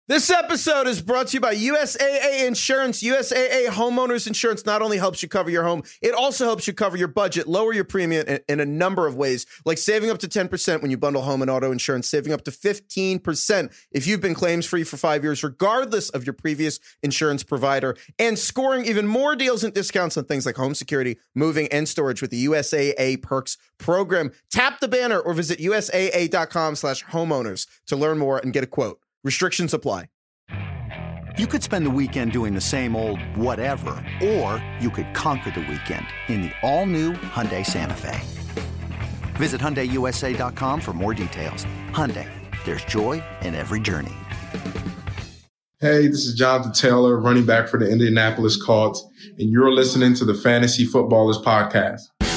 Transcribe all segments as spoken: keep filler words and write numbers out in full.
This episode is brought to you by U S A A Insurance. U S A A Homeowners Insurance not only helps you cover your home, it also helps you cover your budget, lower your premium in, in a number of ways, like saving up to ten percent when you bundle home and auto insurance, saving up to fifteen percent if you've been claims-free for five years, regardless of your previous insurance provider, and scoring even more deals and discounts on things like home security, moving, and storage with the U S A A Perks program. Tap the banner or visit usaa.com slash homeowners to learn more and get a quote. Restrictions apply. You could spend the weekend doing the same old whatever, or you could conquer the weekend in the all-new Hyundai Santa Fe. Visit Hyundai U S A dot com for more details. Hyundai, there's joy in every journey. Hey, this is Jonathan Taylor, running back for the Indianapolis Colts, and you're listening to the Fantasy Footballers Podcast.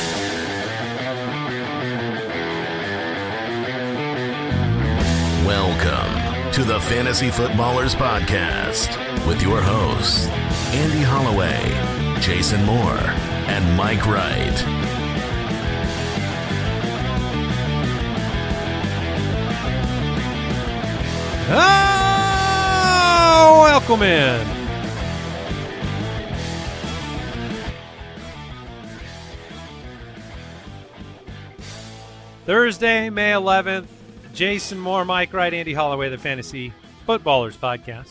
Welcome to the Fantasy Footballers Podcast with your hosts, Andy Holloway, Jason Moore, and Mike Wright. Oh, welcome in. Thursday, May eleventh. Jason Moore, Mike Wright, Andy Holloway, the Fantasy Footballers Podcast.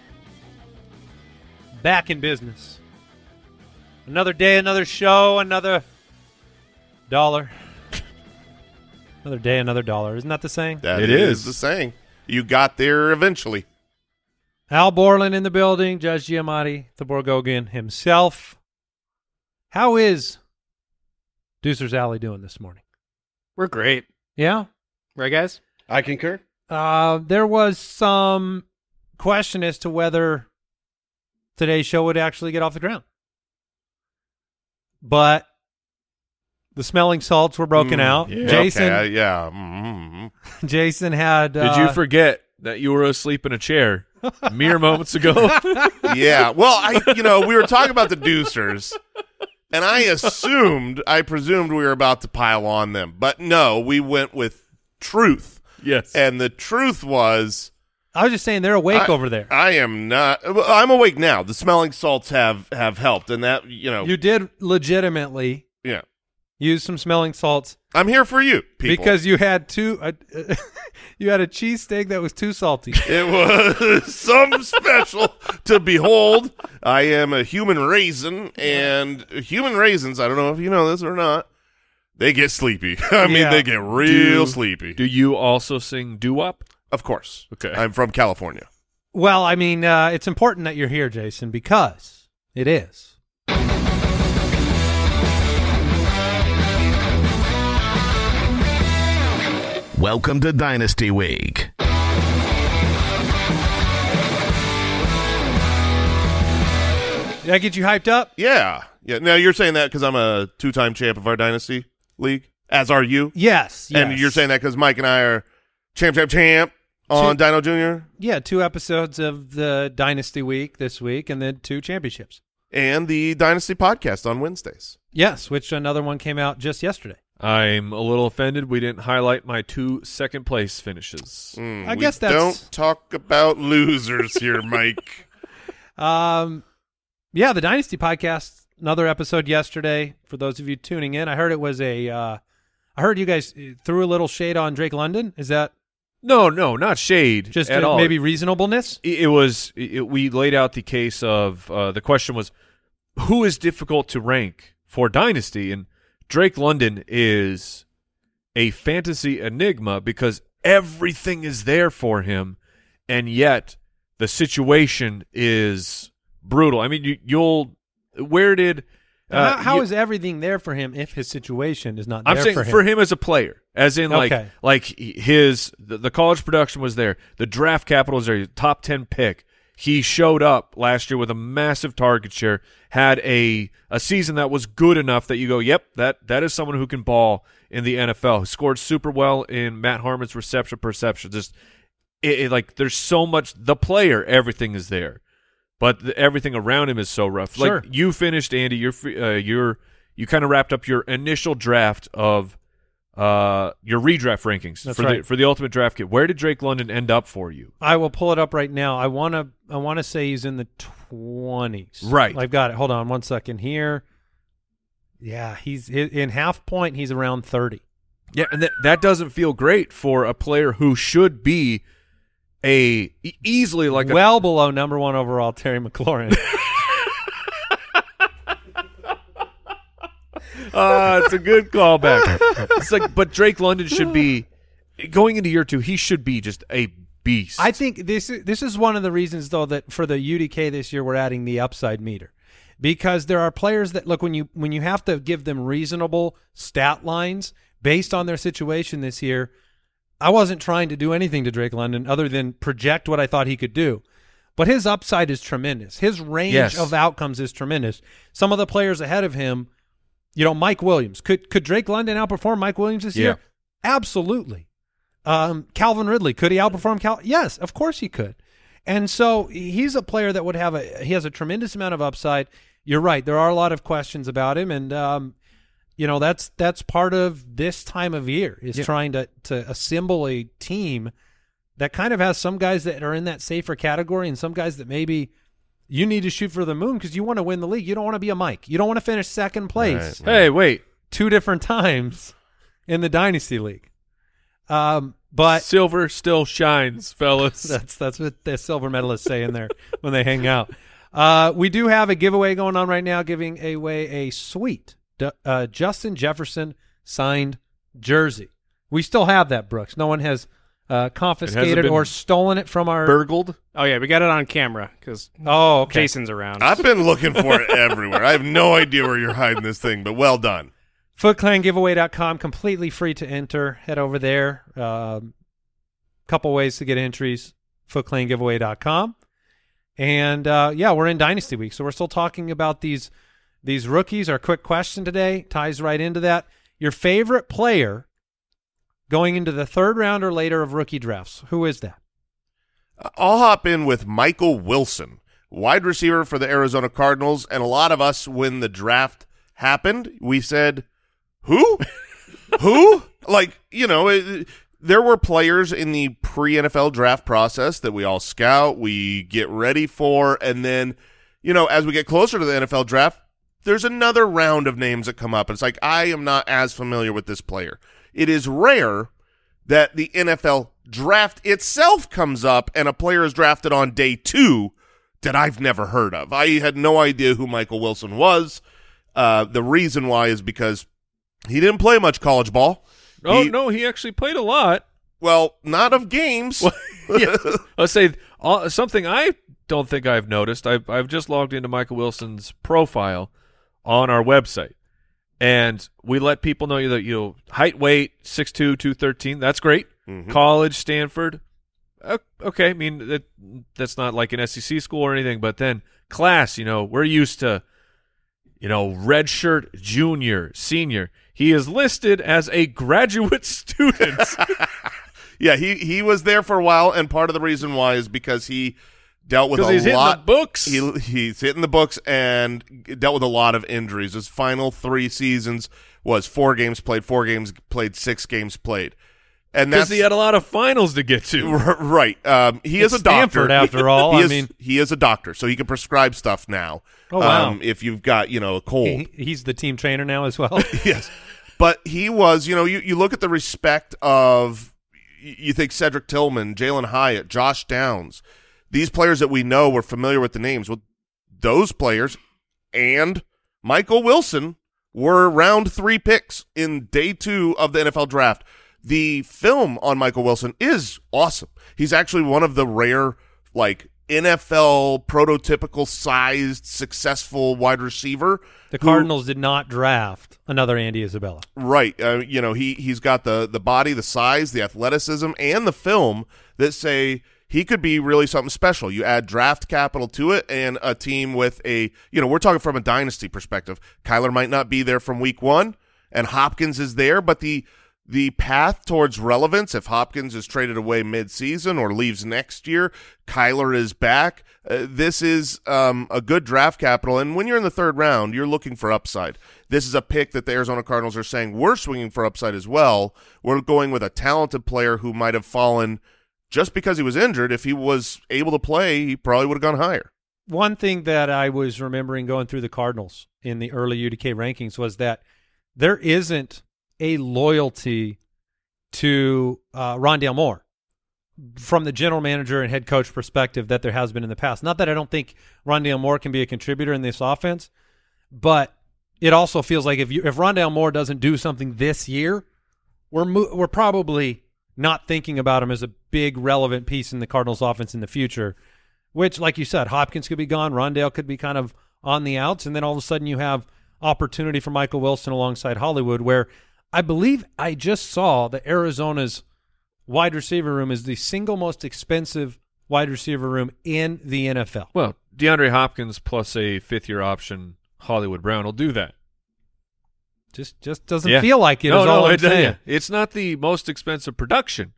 Back in business. Another day, another show, another dollar. Another day, another dollar. Isn't that the saying? That it is. is the saying. You got there eventually. Al Borland in the building, Judge Giamatti, the Borgogian himself. How is Deucer's Alley doing this morning? We're great. Yeah? Right, guys? I concur. Uh, there was some question as to whether today's show would actually get off the ground. But the smelling salts were broken mm, out. Yeah, Jason, okay, yeah. Mm-hmm. Jason had. Uh, Did you forget that you were asleep in a chair mere moments ago? Yeah. Well, I, you know, we were talking about the Deucers, and I assumed, I presumed we were about to pile on them, but no, we went with truth. Yes. And the truth was, I was just saying they're awake I, over there. I am not. I'm awake now. The smelling salts have have helped, and that, you know, You did legitimately yeah. use some smelling salts. I'm here for you, people. Because you had two, uh, you had a cheesesteak that was too salty. It was something special to behold. I am a human raisin, and human raisins, I don't know if you know this or not, they get sleepy. I mean, Yeah. they get real Do- sleepy. Do you also sing doo-wop? Of course. Okay. I'm from California. Well, I mean, uh, it's important that you're here, Jason, because it is. Welcome to Dynasty Week. Did I get you hyped up? Yeah. Yeah. Now, you're saying that because I'm a two-time champ of our Dynasty League, as are you? Yes. And yes. you're saying that because Mike and I are champ, champ, champ on Two- Dino Junior? Yeah, two episodes of the Dynasty Week this week and then two championships. And the Dynasty Podcast on Wednesdays. Yes, which another one came out just yesterday. I'm a little offended we didn't highlight my two second place finishes. Mm, I we guess that's- don't talk about losers here, Mike. Um, yeah, the Dynasty Podcast, another episode yesterday. For those of you tuning in, I heard it was a. Uh, I heard you guys threw a little shade on Drake London. Is that No, no, not shade just at uh, all. maybe reasonableness? It, it was. It, we laid out the case of uh, the question was, who is difficult to rank for Dynasty, and Drake London is a fantasy enigma because everything is there for him, and yet the situation is brutal. I mean, you, you'll where did uh, how how you- is everything there for him if his situation is not I'm there saying for him? for him as a player, as in like Okay. like his the, the college production was there, the draft capital was there, top ten pick. He showed up last year with a massive target share, had a a season that was good enough that you go, yep, that that is someone who can ball in the N F L. He scored super well in Matt Harmon's reception perception. Just it, it, like there's so much the player, everything is there, but the, everything around him is so rough. Sure. Like you finished, Andy. You're uh, you're you kind of wrapped up your initial draft of uh, your redraft rankings That's for right. the for the Ultimate Draft Kit. Where did Drake London end up for you? I will pull it up right now. I want to I want to say he's in the twenties. Right. I've got it. Hold on one second here. Yeah, he's in half point. He's around thirty. Yeah, and that that doesn't feel great for a player who should be a e- easily like a well below number one overall Terry McLaurin. Uh, it's a good callback. It's like, but Drake London should be going into year two. He should be just a beast. I think this is, this is one of the reasons, though, that for the U D K this year we're adding the upside meter, because there are players that look when you when you have to give them reasonable stat lines based on their situation this year. I wasn't trying to do anything to Drake London other than project what I thought he could do. But his upside is tremendous. His range Yes. of outcomes is tremendous. Some of the players ahead of him, you know, Mike Williams. Could could Drake London outperform Mike Williams this Yeah. year? Absolutely. Um, Calvin Ridley, could he outperform Cal? Yes, of course he could. And so he's a player that would have a he has a tremendous amount of upside. You're right. There are a lot of questions about him, and um, you know, that's that's part of this time of year is Yeah. trying to to assemble a team that kind of has some guys that are in that safer category and some guys that maybe you need to shoot for the moon because you want to win the league. You don't want to be a Mike. You don't want to finish second place Right, right. hey, wait. two different times in the Dynasty League. Um, but Silver still shines, fellas. that's that's what the silver medalists say in there when they hang out. Uh, we do have a giveaway going on right now, giving away a sweet uh, Justin Jefferson signed jersey. We still have that, Brooks. No one has uh, confiscated been or stolen it from our. Burgled. Oh, yeah, we got it on camera because Oh, okay. Jason's around. I've been looking for it everywhere. I have no idea where you're hiding this thing, but well done. foot clan giveaway dot com, completely free to enter. Head over there. Um, couple ways to get entries, foot clan giveaway dot com. And, uh, yeah, we're in Dynasty Week, so we're still talking about these these rookies. Our quick question today ties right into that. Your favorite player going into the third round or later of rookie drafts, who is that? I'll hop in with Michael Wilson, wide receiver for the Arizona Cardinals, and a lot of us, when the draft happened, we said, who? Who? Like, you know, it, there were players in the pre-N F L draft process that we all scout, we get ready for, and then, you know, as we get closer to the N F L draft, there's another round of names that come up. It's like, I am not as familiar with this player. It is rare that the N F L draft itself comes up and a player is drafted on day two that I've never heard of. I had no idea who Michael Wilson was. Uh, the reason why is because he didn't play much college ball. Oh, He- no, he actually played a lot. Well, not of games. Yeah. I'll say uh, something I don't think I've noticed. I've, I've just logged into Michael Wilson's profile on our website, and we let people know that, you know, height, weight, six two, two thirteen. That's great. Mhm. College, Stanford. Uh, okay, I mean, that, that's not like an S E C school or anything, but then class, you know, we're used to, you know, redshirt junior, senior. He is listed as a graduate student. Yeah, he, he was there for a while, and part of the reason why is because he dealt with a Because he's hitting lot. the books. He, he's hitting the books and dealt with a lot of injuries. His final three seasons was four games played, four games played, six games played. And Because that's he had a lot of finals to get to. R- right. Um, he It's is a doctor. Stanford, after all. he I is, mean- he is a doctor, so he can prescribe stuff now. Oh, wow. Um, if you've got, you know, a cold. He, he's the team trainer now as well. Yes. But he was, you know, you, you look at the respect of, y- you think Cedric Tillman, Jalen Hyatt, Josh Downs, these players that we know, we're familiar with the names. Well, those players and Michael Wilson were round three picks in day two of the N F L draft. The film on Michael Wilson is awesome. He's actually one of the rare, like, N F L prototypical sized, successful wide receiver. The who- Cardinals did not draft another Andy Isabella. Right. Uh, you know, he, he's got the, the body, the size, the athleticism, and the film that say he could be really something special. You add draft capital to it and a team with a, you know, we're talking from a dynasty perspective. Kyler might not be there from week one, and Hopkins is there, but the the path towards relevance, if Hopkins is traded away mid-season or leaves next year, Kyler is back. Uh, this is um, a good draft capital, and when you're in the third round, you're looking for upside. This is a pick that the Arizona Cardinals are saying we're swinging for upside as well. We're going with a talented player who might have fallen just because he was injured. If he was able to play, he probably would have gone higher. One thing that I was remembering going through the Cardinals in the early U D K rankings was that there isn't a loyalty to uh, Rondale Moore from the general manager and head coach perspective that there has been in the past. Not that I don't think Rondale Moore can be a contributor in this offense, but it also feels like if you if Rondale Moore doesn't do something this year, we're mo- we're probably not thinking about him as a big relevant piece in the Cardinals offense in the future, which, like you said, Hopkins could be gone, Rondale could be kind of on the outs, and then all of a sudden you have opportunity for Michael Wilson alongside Hollywood, where I believe I just saw that Arizona's wide receiver room is the single most expensive wide receiver room in the N F L. Well, DeAndre Hopkins plus a fifth-year option, Hollywood Brown will do that. Just just doesn't Yeah. feel like it. No, is no, all I'm it, saying. yeah. It's not the most expensive production.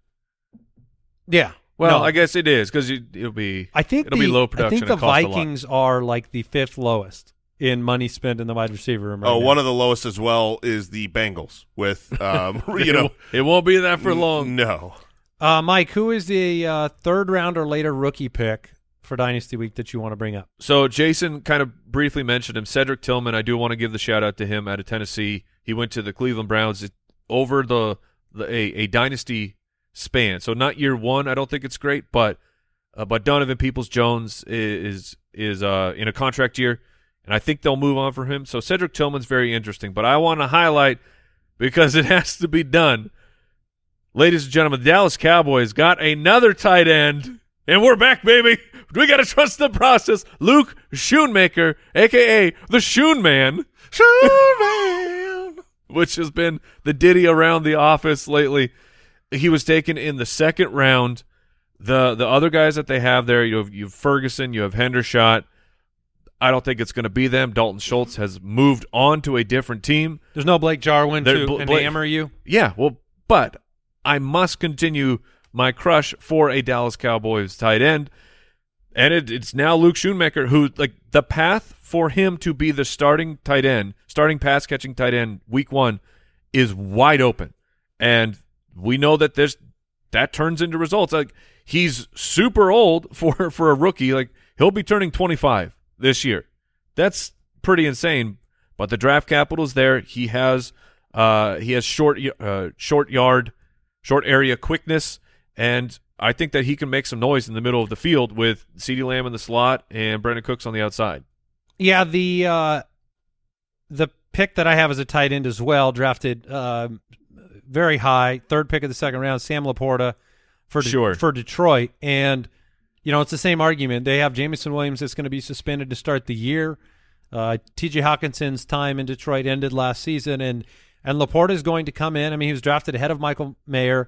Yeah. Well, no. I guess it is because it'll be. I think it'll the, be low production. I think the and cost a lot. Vikings are like the fifth lowest in money spent in the wide receiver room. Right Oh, now. one of the lowest as well is the Bengals with, um, you know. It won't be that for long. No. Uh, Mike, who is the uh, third round or later rookie pick for Dynasty Week that you want to bring up? So Jason kind of briefly mentioned him. Cedric Tillman, I do want to give the shout-out to him out of Tennessee. He went to the Cleveland Browns over the, the a, a dynasty span. So not year one, I don't think it's great, but uh, but Donovan Peoples-Jones is is uh, in a contract year, and I think they'll move on for him. So Cedric Tillman's very interesting, but I want to highlight, because it has to be done, ladies and gentlemen, the Dallas Cowboys got another tight end, and we're back, baby. We got to trust the process. Luke Schoonmaker, a k a the Schoon Man. Schoon Man. Which has been the ditty around the office lately. He was taken in the second round. The the other guys that they have there, you have, you have Ferguson, you have Hendershot. I don't think it's going to be them. Dalton Schultz has moved on to a different team. There's no Blake Jarwin There- to Bl- Blake- enamor you. Yeah, well, but I must continue my crush for a Dallas Cowboys tight end. And it, it's now Luke Schoonmaker, who, like, the path for him to be the starting tight end, starting pass-catching tight end week one is wide open. And we know that there's that turns into results. Like, he's super old for, for a rookie. Like, he'll be turning twenty-five this year. That's pretty insane. But the draft capital is there. He has uh, he has short uh, short yard, short area quickness, and I think that he can make some noise in the middle of the field with CeeDee Lamb in the slot and Brandon Cooks on the outside. Yeah, the uh, the pick that I have as a tight end as well, drafted uh, very high, third pick of the second round, Sam Laporta for De- Sure. for Detroit. And, you know, it's the same argument. They have Jamison Williams that's going to be suspended to start the year. Uh, T J Hawkinson's time in Detroit ended last season, and, and Laporta is going to come in. I mean, he was drafted ahead of Michael Mayer,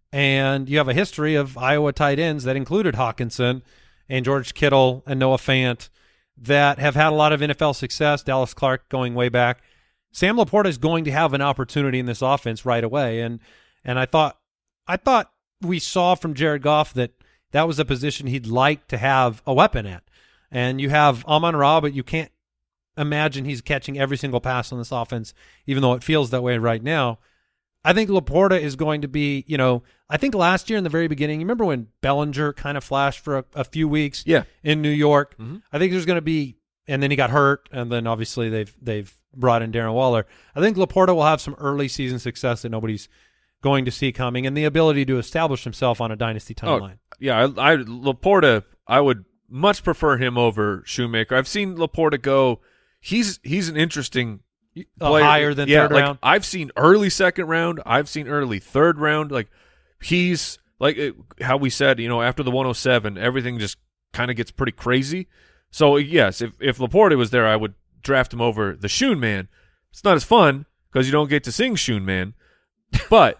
and you have a history of Iowa tight ends that included Hawkinson and George Kittle and Noah Fant that have had a lot of N F L success, Dallas Clark going way back. Sam Laporta is going to have an opportunity in this offense right away, and and I thought I thought we saw from Jared Goff that that was a position he'd like to have a weapon at. And you have Amon-Ra, but you can't imagine he's catching every single pass on this offense, even though it feels that way right now. I think Laporta is going to be, you know, I think last year in the very beginning, you remember when Bellinger kind of flashed for a, a few weeks Yeah. in New York? Mhm. I think there's going to be, and then he got hurt, and then obviously they've they've brought in Darren Waller. I think Laporta will have some early season success that nobody's going to see coming, and the ability to establish himself on a dynasty timeline. Oh, yeah, I, I Laporta, I would much prefer him over Shoemaker. I've seen Laporta go. He's he's an interesting Uh, player. higher than yeah, third like, round. I've seen early second round. I've seen early third round. Like he's like it, how we said, you know, after the one oh seven, everything just kind of gets pretty crazy. So yes, if if Laporta was there, I would draft him over the Shoon Man. It's not as fun because you don't get to sing Shoon Man, but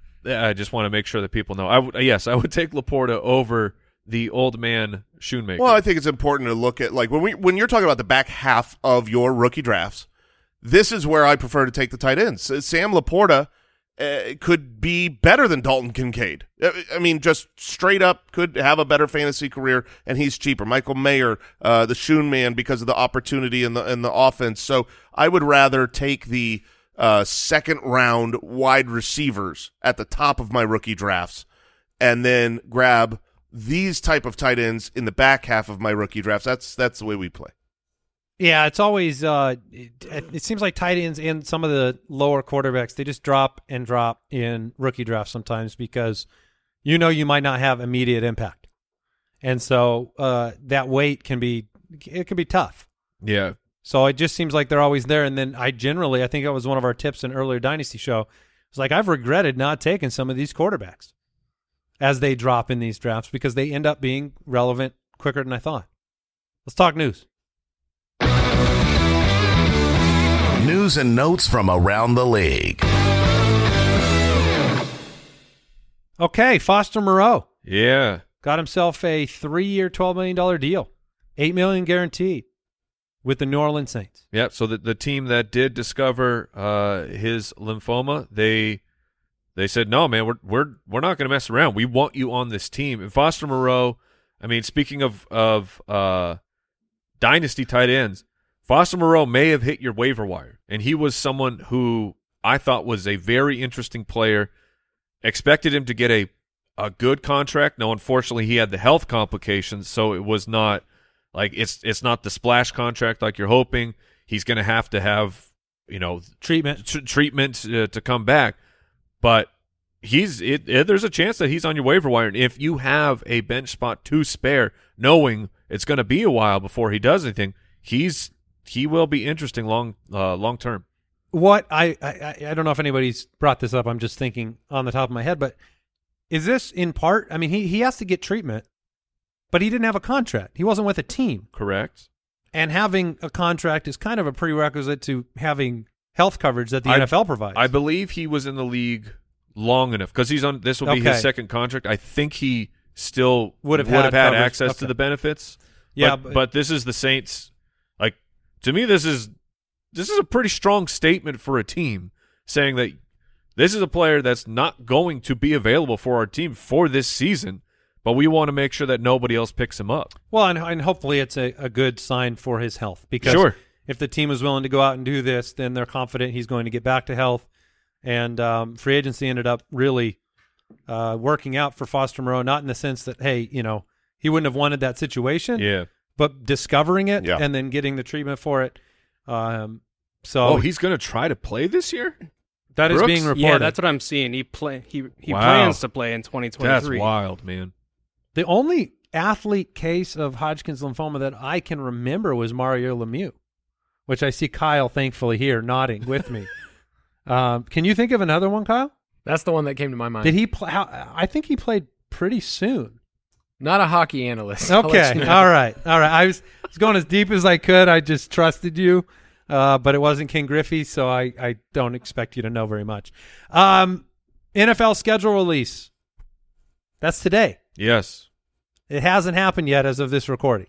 I just want to make sure that people know. I would yes, I would take Laporta over the old man Shoemaker. Well, I think it's important to look at, like, when we when you're talking about the back half of your rookie drafts, this is where I prefer to take the tight ends. Sam Laporta uh, could be better than Dalton Kincaid. I mean, just straight up could have a better fantasy career, and he's cheaper. Michael Mayer, uh, the Shoon man, because of the opportunity in the in the offense. So I would rather take the uh, second round wide receivers at the top of my rookie drafts, and then grab these type of tight ends in the back half of my rookie drafts. That's that's the way we play. Yeah, it's always uh, it, it seems like tight ends and some of the lower quarterbacks, they just drop and drop in rookie drafts sometimes because you know you might not have immediate impact. And so uh, that weight can be it can be tough. Yeah. So it just seems like they're always there. And then I generally, I think it was one of our tips in earlier Dynasty show. It's like I've regretted not taking some of these quarterbacks as they drop in these drafts because they end up being relevant quicker than I thought. Let's talk news. News and notes from around the league. Okay, Foster Moreau Yeah. got himself a three-year, twelve million dollars deal, eight million dollars guaranteed with the New Orleans Saints. Yep. So the the team that did discover uh, his lymphoma, they they said, no, man, we're we're we're not going to mess around. We want you on this team. And Foster Moreau, I mean, speaking of of uh, dynasty tight ends, Foster Moreau may have hit your waiver wire, and he was someone who I thought was a very interesting player. Expected him to get a a good contract. No, unfortunately, he had the health complications, so it was not like it's it's not the splash contract like you're hoping. He's going to have to have you know Treatment. t- treatment uh, to come back, but he's it, it. There's a chance that he's on your waiver wire, and if you have a bench spot to spare, knowing it's going to be a while before he does anything, he's he will be interesting long uh, long term. What I, I I don't know if anybody's brought this up. I'm just thinking on the top of my head, but is this in part? I mean, he he has to get treatment, but he didn't have a contract. He wasn't with a team, Correct. and having a contract is kind of a prerequisite to having health coverage that the I- N F L provides. I believe he was in the league long enough because he's on. This will be Okay. his second contract. I think he still Would have would had have had coverage. access to Okay. the benefits. Yeah, but, but- but this is the Saints. Like to me, this is this is a pretty strong statement for a team saying that this is a player that's not going to be available for our team for this season, but we want to make sure that nobody else picks him up. well, and, and hopefully it's a, a good sign for his health because Sure. if the team is willing to go out and do this, then they're confident he's going to get back to health. And um, free agency ended up really uh, working out for Foster Moreau, not in the sense that, hey, you know, he wouldn't have wanted that situation, Yeah. but discovering it Yeah. and then getting the treatment for it. Um, so Oh, he's going to try to play this year? that is Brooks? being reported. Yeah, that's what I'm seeing. He play he he Wow. plans to play in twenty That's twenty-three. wild, man. The only athlete case of Hodgkin's lymphoma that I can remember was Mario Lemieux, which I see Kyle thankfully here nodding with me. um, can you think of another one, Kyle? That's the one that came to my mind. Did he play? I think he played pretty soon. Not a hockey analyst. I'll let Okay, you know. all right, all right. I was, was going as deep as I could. I just trusted you, uh, but it wasn't King Griffey, so I, I don't expect you to know very much. Um, N F L schedule release. That's today. Yes. It hasn't happened yet as of this recording.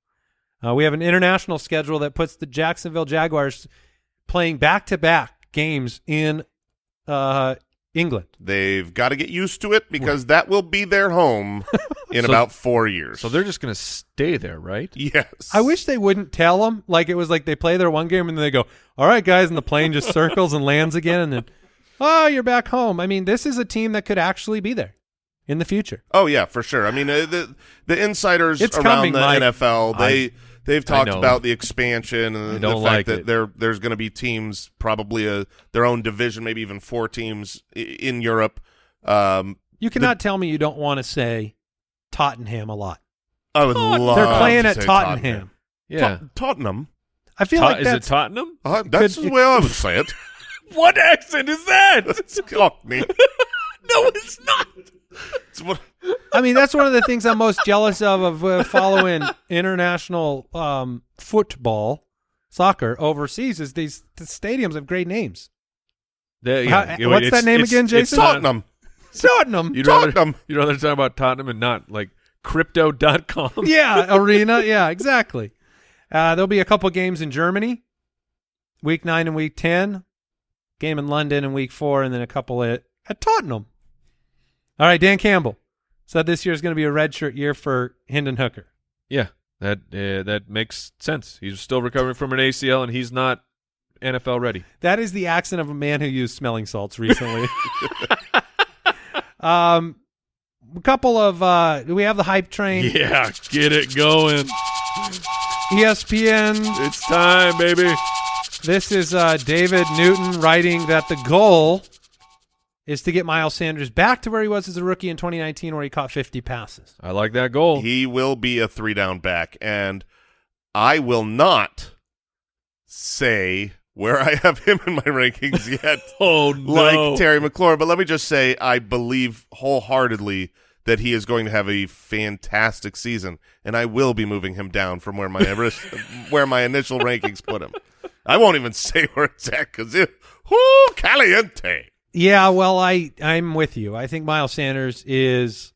Uh, we have an international schedule that puts the Jacksonville Jaguars playing back-to-back games in uh, England. They've got to get used to it because that will be their home in So- about four years. So they're just going to stay there, right? yes. I wish they wouldn't tell them. Like it was like they play their one game and then they go, all right, guys, and the plane just circles and lands again and then, oh, you're back home. I mean, this is a team that could actually be there in the future. Oh yeah, for sure. I mean, uh, the the insiders It's around coming, the Mike. N F L, they they've talked know. about the expansion I and the don't fact like that it. there there's going to be teams, probably a their own division, maybe even four teams i- in Europe. Um, You cannot tell me you don't want to say Tottenham a lot. I would love. They're playing to at say Tottenham. Yeah. Tot- Tottenham. I feel Tot- like is it that's Tottenham? Uh, that's Could- the way I would say it. What accent is that? It's Cockney. No, it's not. It's what- I mean, that's one of the things I'm most jealous of of uh, following international um, football, soccer overseas. Is these the stadiums have great names. The- How- yeah, what's it's- that name it's- again, it's Jason? not- Tottenham. Tottenham. You'd rather, Tottenham. you'd rather talk about Tottenham and not like crypto dot com. Yeah, arena. Yeah, exactly. Uh, there'll be a couple games in Germany, week nine and week ten. game in London in week four, and then a couple at, at Tottenham. All right, Dan Campbell said this year is going to be a redshirt year for Hendon Hooker. Yeah, that uh, that makes sense. He's still recovering from an A C L, and he's not N F L ready. That is the accent of a man who used smelling salts recently. um, a couple of uh, do we have the hype train? Yeah, get it going. E S P N. It's time, baby. This is uh, David Newton writing that the goal is to get Miles Sanders back to where he was as a rookie in twenty nineteen, where he caught fifty passes. I like that goal. He will be a three-down back, and I will not say where I have him in my rankings yet. Oh, no. Like Terry McLaurin, but let me just say I believe wholeheartedly that he is going to have a fantastic season, and I will be moving him down from where my where my initial rankings put him. I won't even say where it's at because it, whoo, caliente. Yeah, well, I, I'm with you. I think Miles Sanders is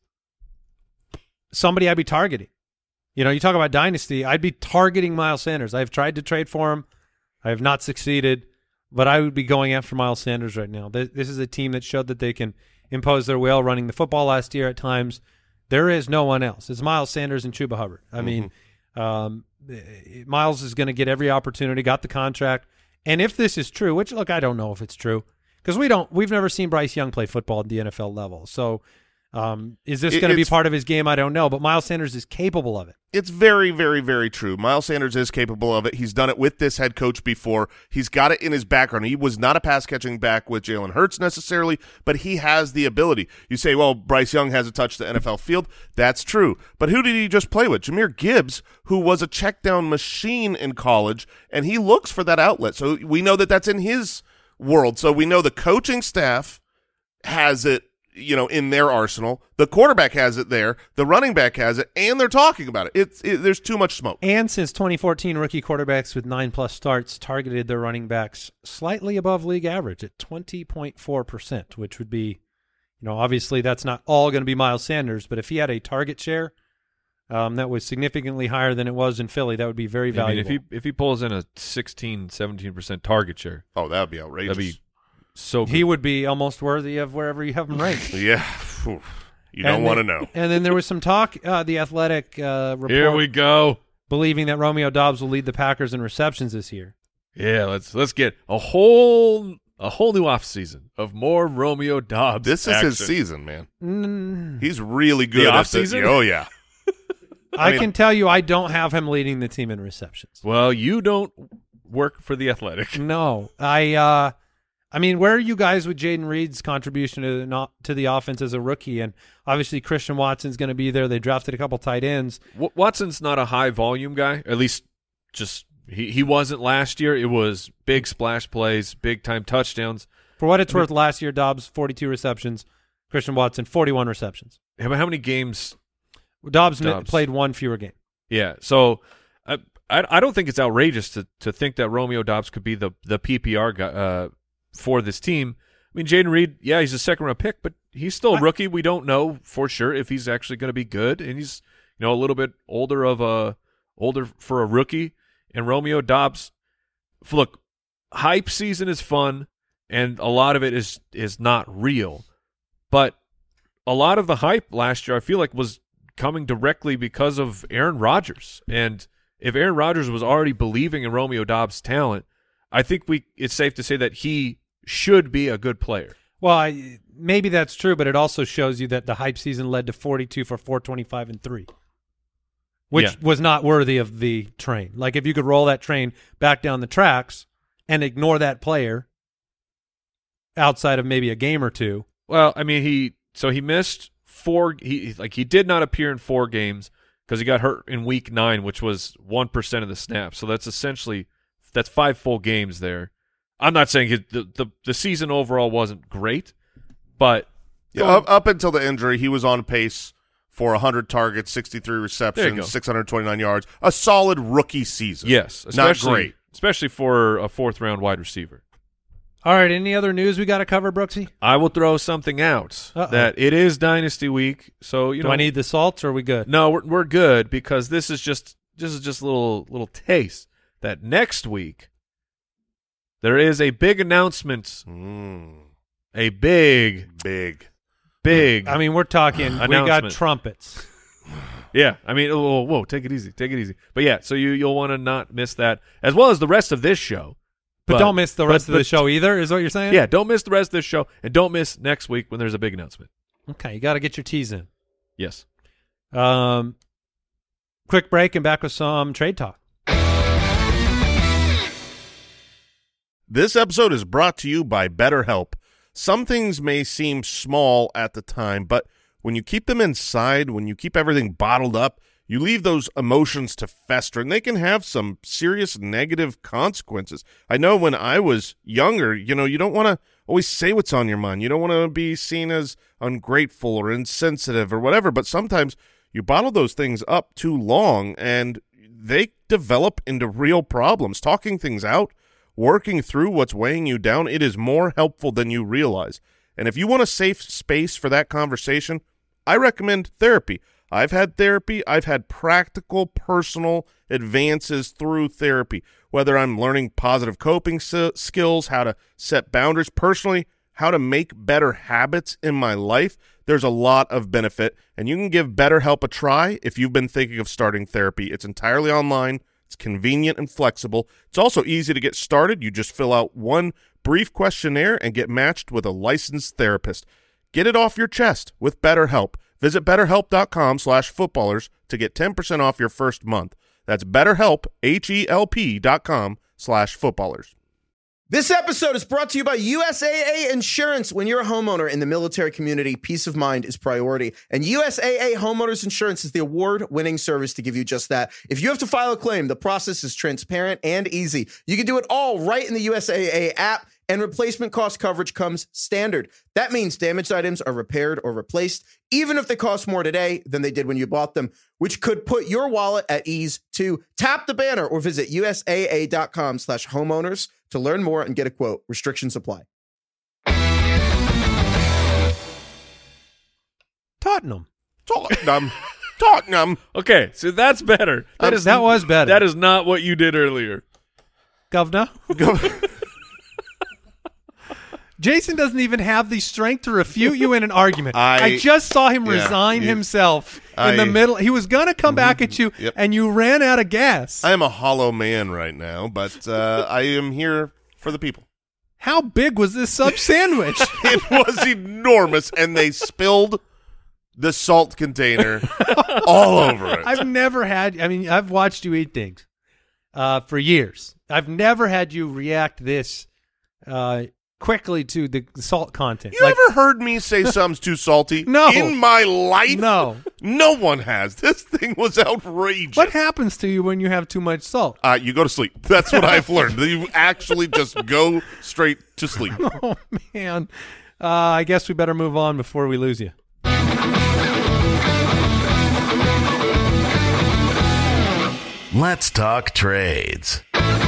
somebody I'd be targeting. You know, you talk about dynasty, I'd be targeting Miles Sanders. I've tried to trade for him. I have not succeeded, but I would be going after Miles Sanders right now. This is a team that showed that they can impose their will running the football last year at times. There is no one else. It's Miles Sanders and Chuba Hubbard. I mm-hmm. mean, um, Miles is going to get every opportunity, got the contract. And if this is true, which, look, I don't know if it's true, because we don't, we've never seen Bryce Young play football at the N F L level. So um, is this going to be part of his game? I don't know, but Miles Sanders is capable of it. It's very, very, very true. Miles Sanders is capable of it. He's done it with this head coach before. He's got it in his background. He was not a pass-catching back with Jalen Hurts necessarily, but he has the ability. You say, well, Bryce Young hasn't touched the N F L field. That's true. But who did he just play with? Jahmyr Gibbs, who was a check-down machine in college, and he looks for that outlet. So we know that that's in his world. So we know the coaching staff has it, you know, in their arsenal. The quarterback has it there. The running back has it, and they're talking about it. It's it, there's too much smoke. And since twenty fourteen, rookie quarterbacks with nine-plus starts targeted their running backs slightly above league average at twenty point four percent, which would be, you know, obviously that's not all going to be Miles Sanders, but if he had a target share um, that was significantly higher than it was in Philly, that would be very valuable. I mean, if he if he pulls in a sixteen, seventeen percent target share. Oh, that would be outrageous. That'd be so good. He would be almost worthy of wherever you have him ranked. Yeah. You don't want to know. And then there was some talk, uh, the Athletic uh, report. Here we go. Believing that Romeo Doubs will lead the Packers in receptions this year. Yeah, let's let's get a whole a whole new offseason of more Romeo Doubs. This is action. his season, man. Mm. He's really good the at off-season? the, oh, yeah. I, I mean, can tell you I don't have him leading the team in receptions. Well, you don't work for the Athletic. No. I uh, I mean, where are you guys with Jaden Reed's contribution to the, not, to the offense as a rookie? And obviously Christian Watson's going to be there. They drafted a couple tight ends. W- Watson's not a high-volume guy, at least just he, he wasn't last year. It was big splash plays, big-time touchdowns. For what it's I mean, worth, last year Dobbs, forty-two receptions. Christian Watson, forty-one receptions. How many games? Dobbs, Dobbs. played one fewer game. Yeah, so I, I I don't think it's outrageous to to think that Romeo Doubs could be the, the P P R guy uh, for this team. I mean, Jaden Reed, yeah, he's a second-round pick, but he's still a rookie. We don't know for sure if he's actually going to be good, and he's you know a little bit older of a older for a rookie. And Romeo Doubs, look, hype season is fun, and a lot of it is is not real, but a lot of the hype last year I feel like was coming directly because of Aaron Rodgers. And if Aaron Rodgers was already believing in Romeo Doubs' talent, I think we it's safe to say that he should be a good player. Well, I, maybe that's true, but it also shows you that the hype season led to forty-two for four twenty-five and three, which Yeah. was not worthy of the train. Like if you could roll that train back down the tracks and ignore that player outside of maybe a game or two. Well, I mean, he so he missed four. He like he did not appear in four games because he got hurt in week nine, which was one percent of the snaps. So that's essentially that's five full games there. I'm not saying his, the, the the season overall wasn't great, but yeah, up, up until the injury, he was on pace for one hundred targets, sixty-three receptions, six hundred twenty-nine yards. A solid rookie season. Yes, not especially, great, especially for a fourth round wide receiver. All right, any other news we got to cover, Brooksy? I will throw something out. Uh-oh. That it is Dynasty Week, so you Do know. I need the salts, or are we good? No, we're we're good because this is just this is just a little little taste that next week There is a big announcement. Mm. A big, Big. big. I mean, we're talking. We got Announcement. trumpets. Yeah, I mean, whoa, whoa, take it easy, take it easy. But yeah, so you you'll want to not miss that, as well as the rest of this show. But, don't miss the rest but- of the but- show either. Is what you're saying? Yeah, don't miss the rest of this show, and don't miss next week when there's a big announcement. Okay, you got to get your teas in. Yes. Um, quick break and back with some trade talk. This episode is brought to you by BetterHelp. Some things may seem small at the time, but when you keep them inside, when you keep everything bottled up, you leave those emotions to fester, and they can have some serious negative consequences. I know when I was younger, you know, you don't want to always say what's on your mind. You don't want to be seen as ungrateful or insensitive or whatever, but sometimes you bottle those things up too long, and they develop into real problems. Talking things out, working through what's weighing you down, it is more helpful than you realize. And if you want a safe space for that conversation, I recommend therapy. I've had therapy. I've had practical, personal advances through therapy, whether I'm learning positive coping s- skills, how to set boundaries personally, how to make better habits in my life. There's a lot of benefit, and you can give BetterHelp a try if you've been thinking of starting therapy. It's entirely online. It's convenient and flexible. It's also easy to get started. You just fill out one brief questionnaire and get matched with a licensed therapist. Get it off your chest with BetterHelp. Visit betterhelp.com slash footballers to get ten percent off your first month. That's betterhelp, H-E-L-P dot com slash footballers. This episode is brought to you by U S A A Insurance. When you're a homeowner in the military community, peace of mind is priority. And U S A A Homeowners Insurance is the award-winning service to give you just that. If you have to file a claim, the process is transparent and easy. You can do it all right in the U S A A app, and replacement cost coverage comes standard. That means damaged items are repaired or replaced, even if they cost more today than they did when you bought them, which could put your wallet at ease too. Tap the banner or visit usaa.com slash homeowners to learn more and get a quote. Restrictions apply. Tottenham. Tottenham. Tottenham. Okay, so that's better. That Um, is that was better. That is not what you did earlier. Governor. Jason doesn't even have the strength to refute you in an argument. I- I, just saw him yeah, resign you- himself I- in the middle. He was going to come back at you, Yep. and you ran out of gas. I am a hollow man right now, but uh, I am here for the people. How big was this sub sandwich? It was enormous, and they spilled the salt container all over it. I've never had, I mean, I've watched you eat things uh, for years. I've never had you react this uh, quickly to the salt content. You Like, ever heard me say something's too salty? No. In my life? No. No one has. This thing was outrageous. What happens to you when you have too much salt? Uh, you go to sleep. That's what I've learned. You actually just go straight to sleep. Oh, man. Uh, I guess we better move on before we lose you. Let's talk trades.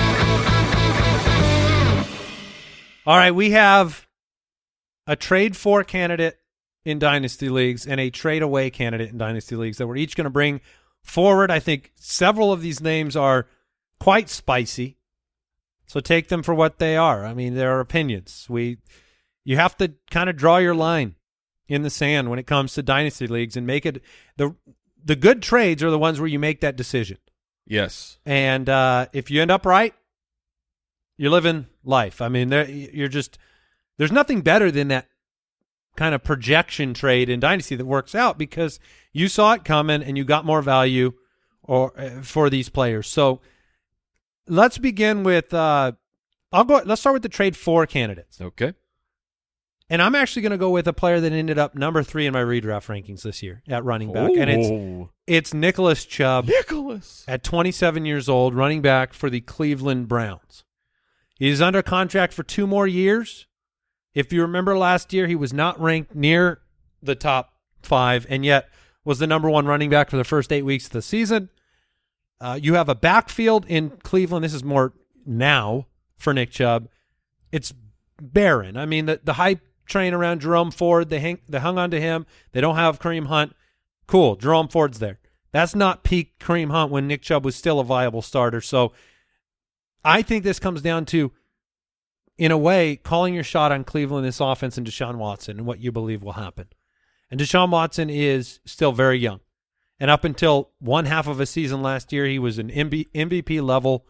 All right, we have a trade for candidate in Dynasty Leagues and a trade away candidate in Dynasty Leagues that we're each going to bring forward. I think several of these names are quite spicy, so take them for what they are. I mean, there are opinions. We, you have to kind of draw your line in the sand when it comes to Dynasty Leagues and make it the the good trades are the ones where you make that decision. Yes. And uh, if you end up right, you're living life. I mean, there, you're just there's nothing better than that kind of projection trade in Dynasty that works out because you saw it coming and you got more value or uh, for these players. So let's begin with uh, I'll go. Let's start with the trade for candidates. Okay. And I'm actually going to go with a player that ended up number three in my redraft rankings this year at running back, and it's Oh. it's Nicholas Chubb. Nicholas. At twenty-seven years old, running back for the Cleveland Browns. He's under contract for two more years. If you remember last year, he was not ranked near the top five, and yet was the number one running back for the first eight weeks of the season. Uh, you have a backfield in Cleveland. This is more now for Nick Chubb. It's barren. I mean, the, the hype train around Jerome Ford, they, hang, they hung on to him. They don't have Kareem Hunt. Cool, Jerome Ford's there. That's not peak Kareem Hunt when Nick Chubb was still a viable starter. So I think this comes down to in a way, calling your shot on Cleveland, this offense, and Deshaun Watson and what you believe will happen. And Deshaun Watson is still very young. And up until one half of a season last year, he was an M V P level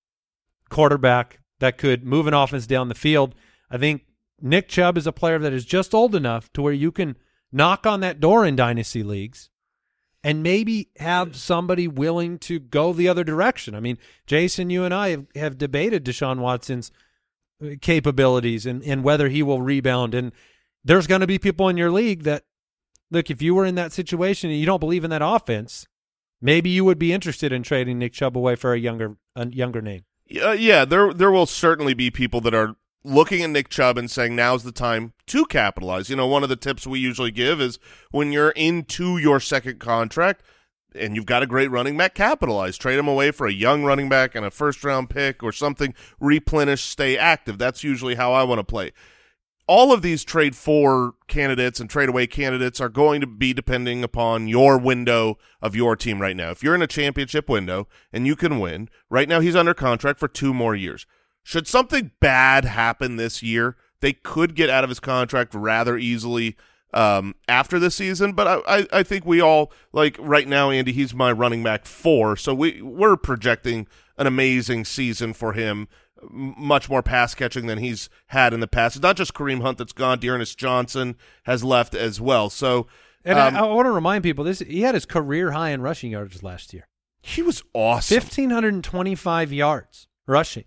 quarterback that could move an offense down the field. I think Nick Chubb is a player that is just old enough to where you can knock on that door in dynasty leagues and maybe have somebody willing to go the other direction. I mean, Jason, you and I have, have debated Deshaun Watson's capabilities and, and whether he will rebound. And there's going to be people in your league that, look, if you were in that situation and you don't believe in that offense, maybe you would be interested in trading Nick Chubb away for a younger a younger name. Uh, yeah, there there will certainly be people that are looking at Nick Chubb and saying now's the time to capitalize. You know, one of the tips we usually give is when you're into your second contract and you've got a great running back, capitalize. Trade him away for a young running back and a first-round pick or something. Replenish, stay active. That's usually how I want to play. All of these trade for candidates and trade away candidates are going to be depending upon your window of your team right now. If you're in a championship window and you can win, right now he's under contract for two more years. Should something bad happen this year, they could get out of his contract rather easily um, after the season. But I, I, I think we all, like right now, Andy, he's my running back four. So we, we're projecting an amazing season for him. Much more pass catching than he's had in the past. It's not just Kareem Hunt that's gone. Dearness Johnson has left as well. So, and um, I, I want to remind people this: he had his career high in rushing yards last year. He was awesome. fifteen twenty-five yards rushing,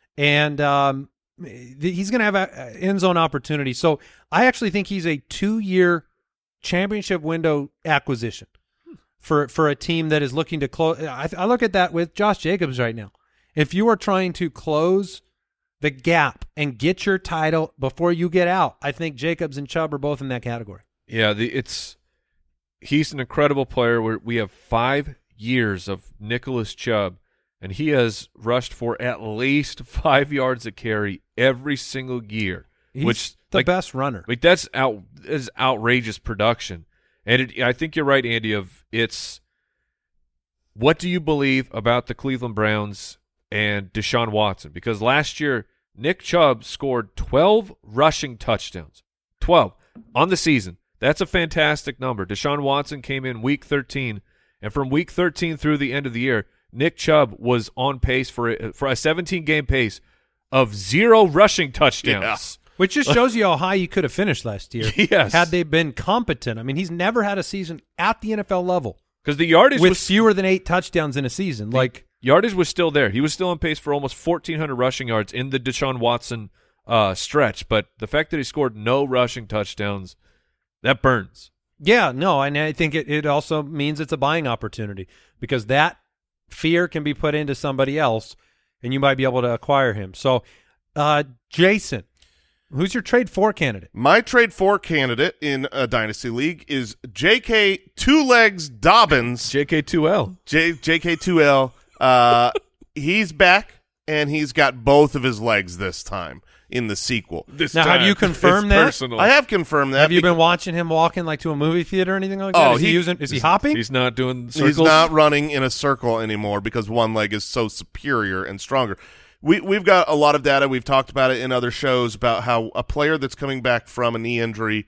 and um, he's going to have an end zone opportunity. So I actually think he's a two-year championship window acquisition for for a team that is looking to close. I, I look at that with Josh Jacobs right now. If you are trying to close the gap and get your title before you get out, I think Jacobs and Chubb are both in that category. Yeah, the, it's he's an incredible player. We're, we have five years of Nicholas Chubb, and he has rushed for at least five yards a carry every single year. He's which the like, best runner. Like that's out is outrageous production. And it, I think you're right, Andy. Of it's what do you believe about the Cleveland Browns and Deshaun Watson? Because last year, Nick Chubb scored twelve rushing touchdowns. twelve on the season. That's a fantastic number. Deshaun Watson came in week thirteen, and from week thirteen through the end of the year, Nick Chubb was on pace for a, for a seventeen-game pace of zero rushing touchdowns. Yeah. Which just shows you how high you could have finished last year. Yes. Had they been competent. I mean, he's never had a season at the N F L level. Because the yardage with was fewer than eight touchdowns in a season. Like yardage was still there. He was still on pace for almost fourteen hundred rushing yards in the Deshaun Watson uh, stretch. But the fact that he scored no rushing touchdowns, that burns. Yeah, no, and I think it, it also means it's a buying opportunity because that fear can be put into somebody else, and you might be able to acquire him. So, uh, Jason, who's your trade for candidate? My trade for candidate in a dynasty league is J K Two Legs Dobbins. J K two L. J JK2L. Uh, he's back, and he's got both of his legs this time in the sequel. This now, time, have you confirmed that? Personal. I have confirmed that. Have you been watching him walking like to a movie theater or anything like that? Oh, is he, he- using? Is he hopping? He's not doing circles. He's not running in a circle anymore because one leg is so superior and stronger. We, we've got a lot of data. We've talked about it in other shows about how a player that's coming back from a knee injury,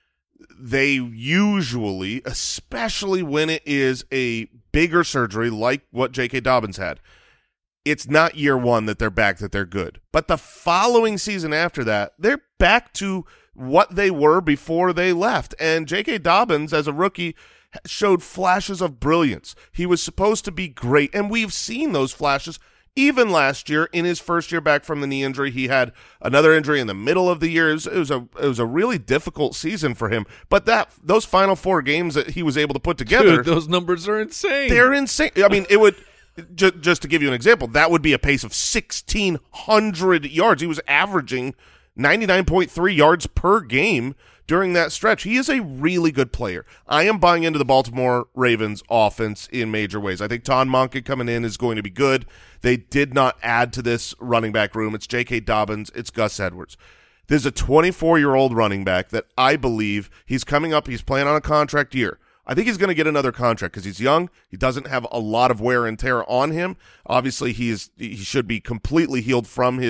they usually, especially when it is a bigger surgery like what J K Dobbins had, it's not year one that they're back, that they're good. But the following season after that, they're back to what they were before they left. And J K Dobbins, as a rookie, showed flashes of brilliance. He was supposed to be great, and we've seen those flashes. Even last year, in his first year back from the knee injury, he had another injury in the middle of the year. It was, it was a it was a really difficult season for him. But that those final four games that he was able to put together, Dude, those numbers are insane. they're insane. I mean, it would just just to give you an example, that would be a pace of sixteen hundred yards. He was averaging ninety-nine point three yards per game during that stretch. He is a really good player. I am buying into the Baltimore Ravens offense in major ways. I think Todd Monken coming in is going to be good. They did not add to this running back room. It's J K Dobbins. It's Gus Edwards. There's a twenty-four-year-old running back that I believe he's coming up. He's playing on a contract year. I think he's going to get another contract because he's young. He doesn't have a lot of wear and tear on him. Obviously, he is he should be completely healed from his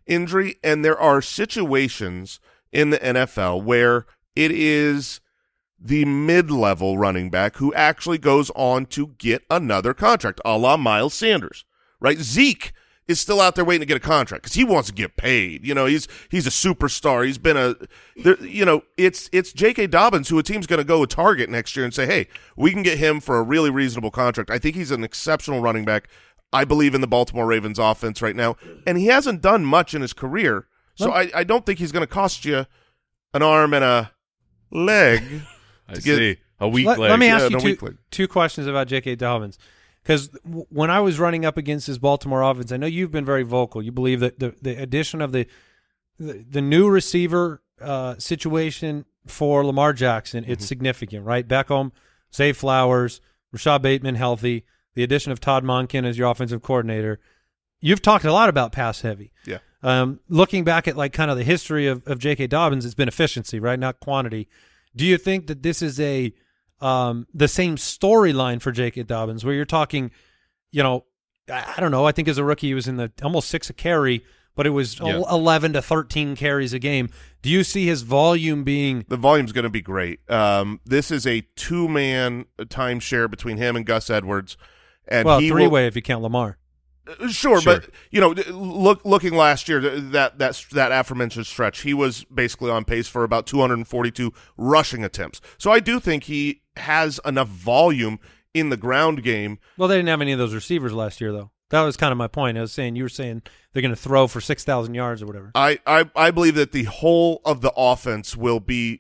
injury, and there are situations in the N F L where it is the mid-level running back who actually goes on to get another contract, a la Miles Sanders, right? Zeke is still out there waiting to get a contract because he wants to get paid. You know, he's he's a superstar. He's been a, there, you know, it's it's J K. Dobbins who a team's going to go target next year and say, hey, we can get him for a really reasonable contract. I think he's an exceptional running back. I believe in the Baltimore Ravens offense right now, and he hasn't done much in his career, so I, I don't think he's going to cost you an arm and a leg. I to see. get, a weak let, leg. let me Yeah, ask you a two, weak leg. two questions about J K. Dobbins. Because w- when I was running up against this Baltimore offense, I know you've been very vocal. You believe that the, the addition of the the, the new receiver uh, situation for Lamar Jackson, it's Mm-hmm. significant, right? Beckham, Zay Flowers, Rashad Bateman healthy, the addition of Todd Monken as your offensive coordinator. You've talked a lot about pass heavy. Yeah. Um, looking back at like kind of the history of, of J K. Dobbins, it's been efficiency, right? Not quantity. Do you think that this is a um, the same storyline for J K. Dobbins where you're talking, you know, I, I don't know. I think as a rookie, he was in the almost six a carry, but it was Yeah. eleven to thirteen carries a game. Do you see his volume being The volume's going to be great. Um, this is a two-man timeshare between him and Gus Edwards. And well he three will, way if you count Lamar? Uh, Sure, Sure. but you know, look, looking last year, that that that aforementioned stretch, he was basically on pace for about two hundred forty-two rushing attempts. So I do think he has enough volume in the ground game. Well, they didn't have any of those receivers last year, though. That was kind of my point. I was saying you were saying they're going to throw for six thousand yards or whatever. I, I I believe that the whole of the offense will be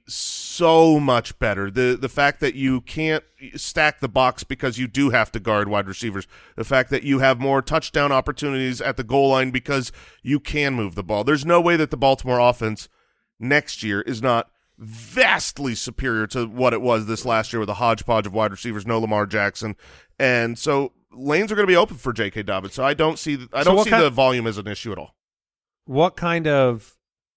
so much better. The the fact that you can't stack the box because you do have to guard wide receivers. The fact that you have more touchdown opportunities at the goal line because you can move the ball. There's no way that the Baltimore offense next year is not vastly superior to what it was this last year with a hodgepodge of wide receivers, no Lamar Jackson. And so lanes are going to be open for J K. Dobbins. So I don't see I So don't what see kind- the volume as an issue at all. What kind of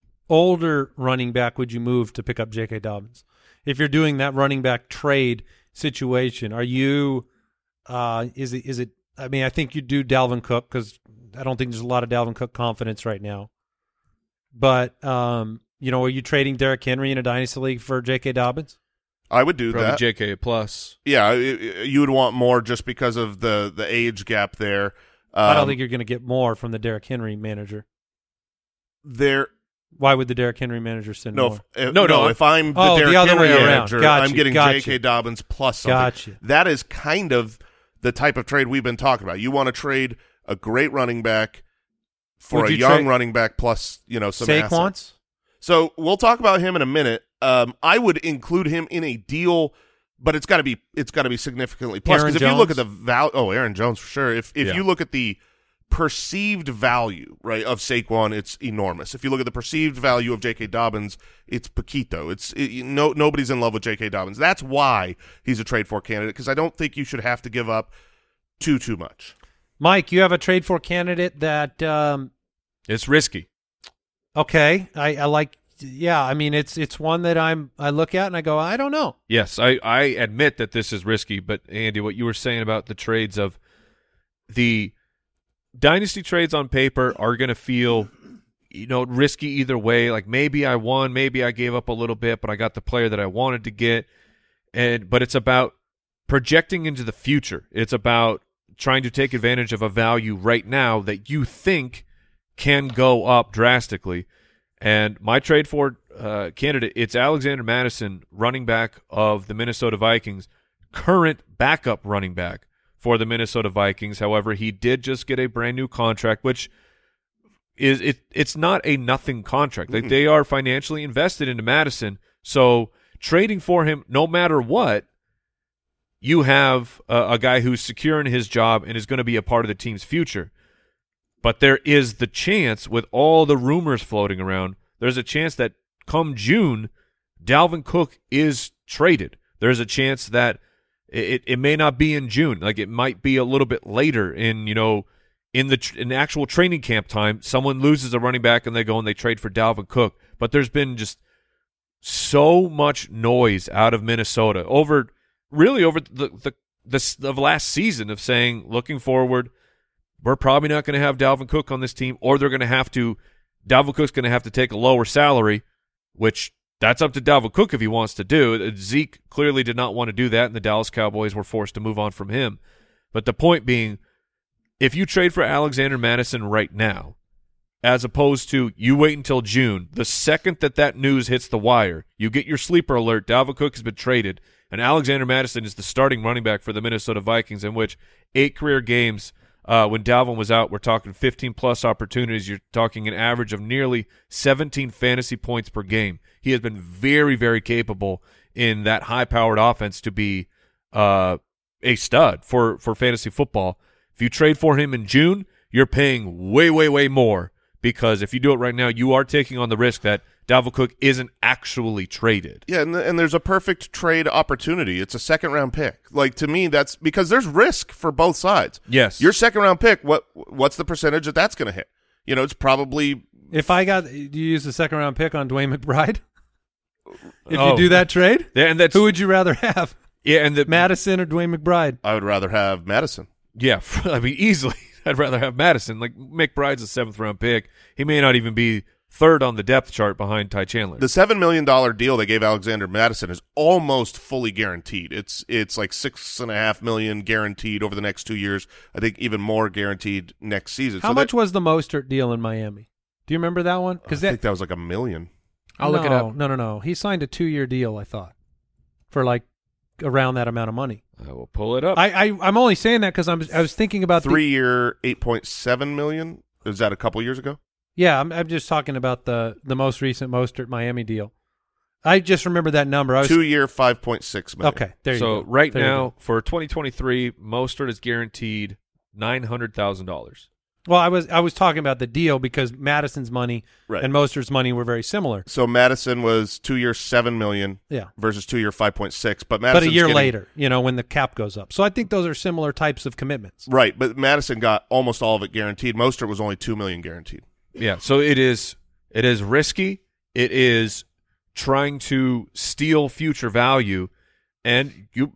older running back would you move to pick up J K. Dobbins? If you're doing that running back trade situation, are you uh, – is it, is it – I mean, I think you do Dalvin Cook because I don't think there's a lot of Dalvin Cook confidence right now. But, um, you know, are you trading Derrick Henry in a dynasty league for J K. Dobbins? I would do Probably that. J K plus. Yeah, it- it- you would want more just because of the, the age gap there. Um, I don't think you're going to get more from the Derrick Henry manager. there. Why would the Derrick Henry manager send No, more? if, uh, No, no, no, If I'm the Oh, the Derrick other Henry way around. manager, Gotcha, I'm getting gotcha. J K. Dobbins plus something. Gotcha. That is kind of the type of trade we've been talking about. You want to trade a great running back for Would a you young trade running back plus, you know, some assets. Saquon's? So we'll talk about him in a minute. Um, I would include him in a deal, but it's got to be it's got to be significantly plus. Aaron Because if you look at Jones? the value, oh, Aaron Jones for sure. If if Yeah. you look at the perceived value, right, of Saquon, it's enormous. If you look at the perceived value of J K. Dobbins, it's Paquito. It's it, no nobody's in love with J K. Dobbins. That's why he's a trade for candidate, because I don't think you should have to give up too too much. Mike, you have a trade for candidate that um, It's risky. okay. I, I like. Yeah, I mean it's it's one that I'm I look at and I go I don't know. Yes, I, I admit that this is risky, but Andy, what you were saying about the trades of the dynasty trades on paper are going to feel, you know, risky either way. Like maybe I won, maybe I gave up a little bit, but I got the player that I wanted to get. And but it's about projecting into the future. It's about trying to take advantage of a value right now that you think can go up drastically. And my trade for uh, candidate, it's Alexander Mattison, running back of the Minnesota Vikings, current backup running back for the Minnesota Vikings. However, he did just get a brand new contract, which is it. It's not a nothing contract. Like they are financially invested into Mattison, so trading for him, no matter what, you have a, a guy who's secure in his job and is going to be a part of the team's future. But there is the chance, with all the rumors floating around, there's a chance that come June, Dalvin Cook is traded. There's a chance that it, it may not be in June. Like it might be a little bit later in, you know, in the in the actual training camp time, someone loses a running back and they go and they trade for Dalvin Cook. But there's been just so much noise out of Minnesota over really over the the, the, the last season of saying, looking forward, we're probably not going to have Dalvin Cook on this team, or they're going to have to Dalvin Cook's going to have to take a lower salary, which that's up to Dalvin Cook if he wants to do. Zeke clearly did not want to do that, and the Dallas Cowboys were forced to move on from him. But the point being, if you trade for Alexander Mattison right now, as opposed to you wait until June, the second that that news hits the wire, you get your sleeper alert, Dalvin Cook has been traded, and Alexander Mattison is the starting running back for the Minnesota Vikings, in which eight career games uh, when Dalvin was out, we're talking fifteen-plus opportunities. You're talking an average of nearly seventeen fantasy points per game. He has been very, very capable in that high-powered offense to be uh, a stud for, for fantasy football. If you trade for him in June, you're paying way, way, way more, because if you do it right now, you are taking on the risk that Dalvin Cook isn't actually traded. Yeah, and, and there's a perfect trade opportunity. It's a second-round pick. Like, to me, that's because there's risk for both sides. Yes. Your second-round pick, what what's the percentage that that's going to hit? You know, it's probably – If I got – do you use the second-round pick on Dwayne McBride? If Oh. you do that trade? Yeah, and that's Who would you rather have? yeah, and the Madison or Dwayne McBride? I would rather have Madison. Yeah, I mean, easily. I'd rather have Madison. Like, McBride's a seventh-round pick. He may not even be third on the depth chart behind Ty Chandler. The seven million dollars deal they gave Alexander Madison is almost fully guaranteed. It's it's like six point five million dollars guaranteed over the next two years. I think even more guaranteed next season. How so much that, was the Mostert deal in Miami? Do you remember that one? I Because think that, that was like a million. I'll look it No, up. No, no, no. He signed a two-year deal, I thought, for like around that amount of money. I will pull it up. I, I I'm only saying that because I'm I was thinking about the, Three-year, eight point seven million dollars. Is that a couple years ago? yeah. I'm I'm just talking about the the most recent Mostert Miami deal. I just remember that number. I was Two-year, five point six million dollars. okay. There you so go. right There you now, go. for twenty twenty-three, Mostert is guaranteed nine hundred thousand dollars. Well, I was I was talking about the deal because Madison's money Right. and Mostert's money were very similar. So Madison was two-year, seven million dollars Yeah. versus two-year, five point six. But But a Madison's year getting- later, you know, when the cap goes up. So I think those are similar types of commitments. Right, but Madison got almost all of it guaranteed. Mostert was only two million dollars guaranteed. Yeah, so it is it is risky. It is trying to steal future value, and you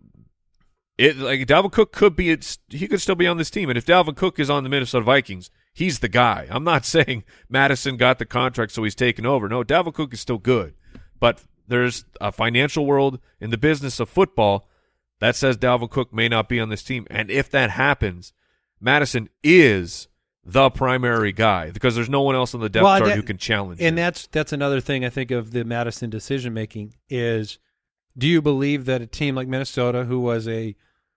it like Dalvin Cook could be it's, he could still be on this team, and if Dalvin Cook is on the Minnesota Vikings, he's the guy. I'm not saying Madison got the contract so he's taken over. No, Dalvin Cook is still good, but there's a financial world in the business of football that says Dalvin Cook may not be on this team, and if that happens, Madison is the primary guy because there's no one else on the depth Well, chart that- who can challenge And him. that's that's another thing I think of the Madison decision making is, do you believe that a team like Minnesota, who was a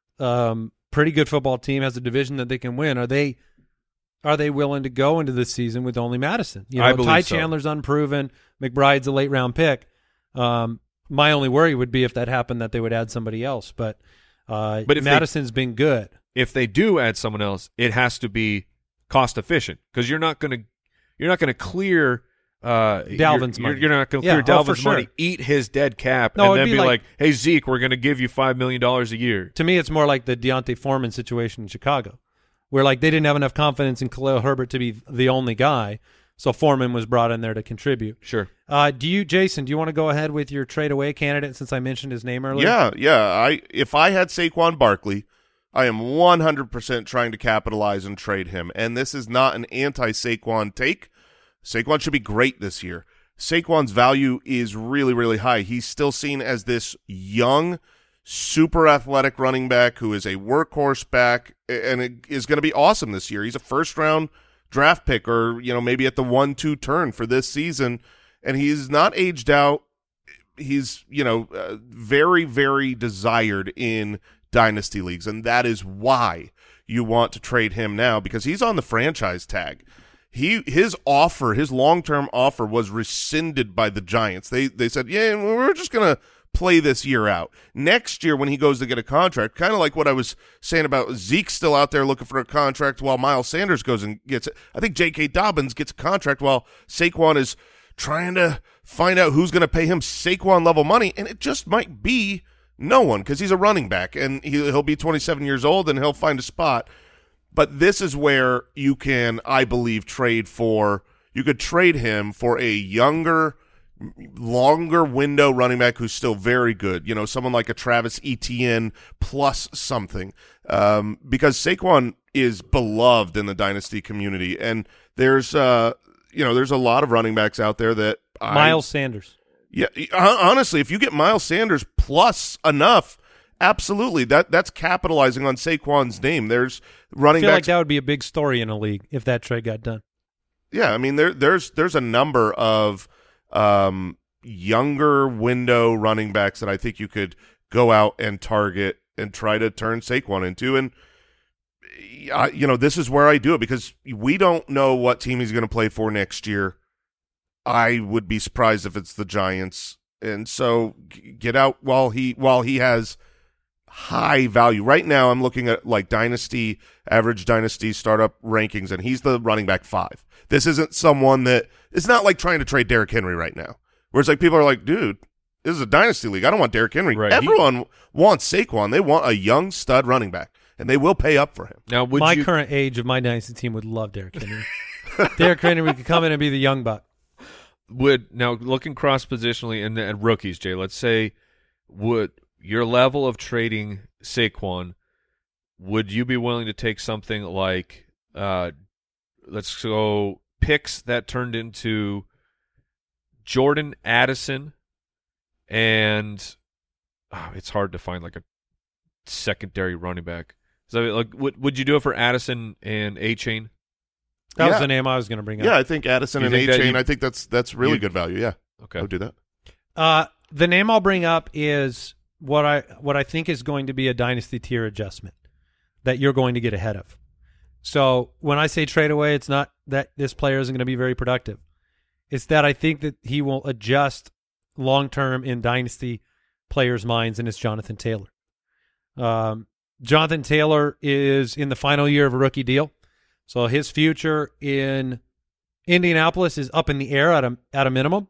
um, pretty good football team, has a division that they can win? Are they are they willing to go into this season with only Madison? You know, I believe Ty so. Chandler's unproven. McBride's a late round pick. Um, my only worry would be if that happened that they would add somebody else. But uh, But if they- Madison's been good. If they do add someone else, it has to be cost efficient because you're not going to you're not going to clear uh, Dalvin's you're, money. You're not going to Yeah, clear oh, for Dalvin's money, sure. eat his dead cap, No, and it'd then be be like- like, "Hey Zeke, we're going to give you five million dollars a year." To me, it's more like the Deontay Foreman situation in Chicago, where like they didn't have enough confidence in Khalil Herbert to be the only guy, so Foreman was brought in there to contribute. Sure. Uh, do you, Jason? Do you want to go ahead with your trade away candidate since I mentioned his name earlier? Yeah, yeah. I if I had Saquon Barkley, I am one hundred percent trying to capitalize and trade him. And this is not an anti-Saquon take. Saquon should be great this year. Saquon's value is really, really high. He's still seen as this young, super athletic running back who is a workhorse back and it is going to be awesome this year. He's a first-round draft pick or, you know, maybe at the one two turn for this season, and he's not aged out. He's, you know, uh, very, very desired in dynasty leagues, and that is why you want to trade him now because he's on the franchise tag. He his offer, his long-term offer was rescinded by the Giants. They they said, "Yeah, we're just going to play this year out." Next year when he goes to get a contract, kind of like what I was saying about Zeke still out there looking for a contract while Miles Sanders goes and gets it. I think J K. Dobbins gets a contract while Saquon is trying to find out who's going to pay him Saquon level money, and it just might be no one because he's a running back, and he, he'll be twenty-seven years old, and he'll find a spot. But this is where you can, I believe, trade for – you could trade him for a younger, longer window running back who's still very good. You know, someone like a Travis Etienne plus something um, because Saquon is beloved in the dynasty community, and there's uh, – you know, there's a lot of running backs out there that I, Miles Sanders. Yeah, honestly, if you get Miles Sanders plus enough, absolutely, that that's capitalizing on Saquon's name. There's running I feel backs. like that would be a big story in a league if that trade got done. Yeah, I mean, there there's there's a number of um, younger window running backs that I think you could go out and target and try to turn Saquon into. And I, you know, this is where I do it because we don't know what team he's going to play for next year. I would be surprised if it's the Giants. And so get out while he while he has high value. Right now I'm looking at like dynasty, average dynasty startup rankings, and he's the running back five. This isn't someone that – it's not like trying to trade Derrick Henry right now, where it's like people are like, dude, this is a dynasty league. I don't want Derrick Henry. Right. Everyone he, wants Saquon. They want a young stud running back, and they will pay up for him. Now, would my you, current age of my dynasty team would love Derrick Henry. Derrick Henry could come in and be the young buck. Would now looking cross positionally and, and rookies, Jay. Let's say, would your level of trading Saquon, would you be willing to take something like, uh, let's go picks that turned into Jordan Addison, and oh, it's hard to find like a secondary running back. So, like, would would you do it for Addison and A-Chain? That Yeah. was the name I was going to bring up. Yeah, I think Addison You and think that A-Chain, you- I think that's that's really you- good value. Yeah, Okay. I would do that. Uh, the name I'll bring up is what I what I think is going to be a dynasty tier adjustment that you're going to get ahead of. So when I say trade away, it's not that this player isn't going to be very productive. It's that I think that he will adjust long-term in dynasty players' minds, and it's Jonathan Taylor. Um, Jonathan Taylor is in the final year of a rookie deal, so his future in Indianapolis is up in the air at a at a minimum.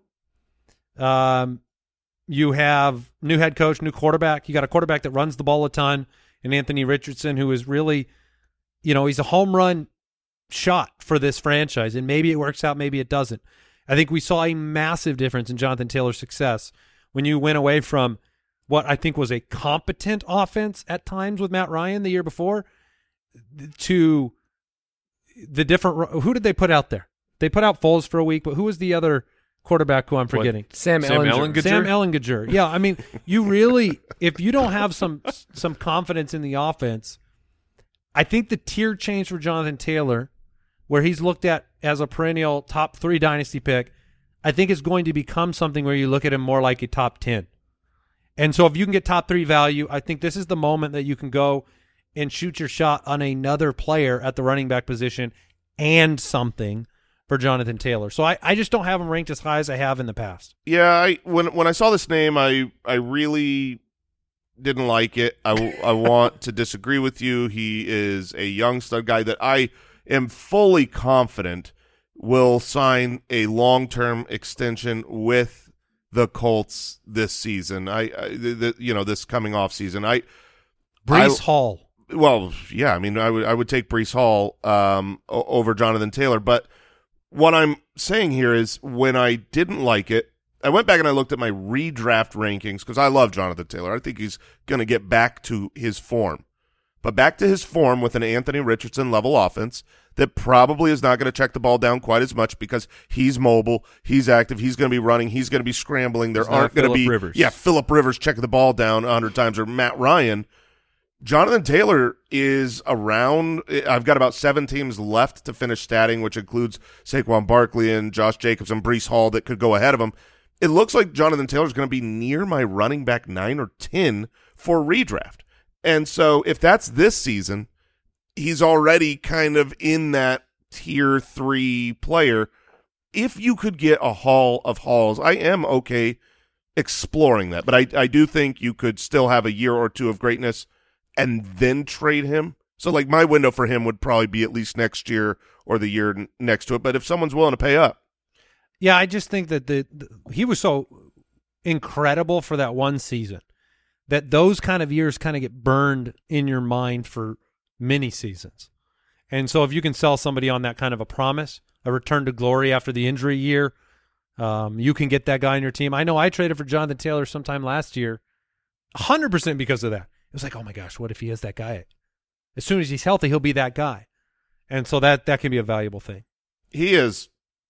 Um, you have new head coach, new quarterback. You got a quarterback that runs the ball a ton, and Anthony Richardson, who is really, you know, he's a home run shot for this franchise, and maybe it works out, maybe it doesn't. I think we saw a massive difference in Jonathan Taylor's success when you went away from what I think was a competent offense at times with Matt Ryan the year before to the different. Who did they put out there? They put out Foles for a week, but who was the other quarterback who I'm forgetting? What? Sam, Sam Ellinger. Ellinger? Sam Ellinger. Yeah, I mean, you really, if you don't have some some confidence in the offense, I think the tier change for Jonathan Taylor, where he's looked at as a perennial top three dynasty pick, I think is going to become something where you look at him more like a top ten. And so if you can get top three value, I think this is the moment that you can go and shoot your shot on another player at the running back position and something for Jonathan Taylor. So I, I just don't have him ranked as high as I have in the past. Yeah, I when when I saw this name, I I really didn't like it. I, I want to disagree with you. He is a young stud guy that I am fully confident will sign a long-term extension with the Colts this season. I, I the, the, you know, this coming off season. I Brees I, Hall. Well, yeah, I mean, I would I would take Brees Hall um, o- over Jonathan Taylor, but what I'm saying here is when I didn't like it, I went back and I looked at my redraft rankings because I love Jonathan Taylor. I think he's going to get back to his form, but back to his form with an Anthony Richardson level offense that probably is not going to check the ball down quite as much because he's mobile, he's active, he's going to be running, he's going to be scrambling. There He's not aren't going to Phillip be Rivers. yeah Phillip Rivers checking the ball down a hundred times or Matt Ryan. Jonathan Taylor is around – I've got about seven teams left to finish statting, which includes Saquon Barkley and Josh Jacobs and Brees Hall that could go ahead of him. It looks like Jonathan Taylor is going to be near my running back nine or ten for redraft. And so if that's this season, he's already kind of in that tier three player. If you could get a haul of hauls, I am okay exploring that. But I, I do think you could still have a year or two of greatness and then trade him. So, like, my window for him would probably be at least next year or the year n- next to it. But if someone's willing to pay up. Yeah, I just think that the, the he was so incredible for that one season that those kind of years kind of get burned in your mind for many seasons. And so if you can sell somebody on that kind of a promise, a return to glory after the injury year, um, you can get that guy on your team. I know I traded for Jonathan Taylor sometime last year, one hundred percent because of that. It was like, oh my gosh, what if he is that guy? As soon as he's healthy, he'll be that guy. And so that, that can be a valuable thing. He is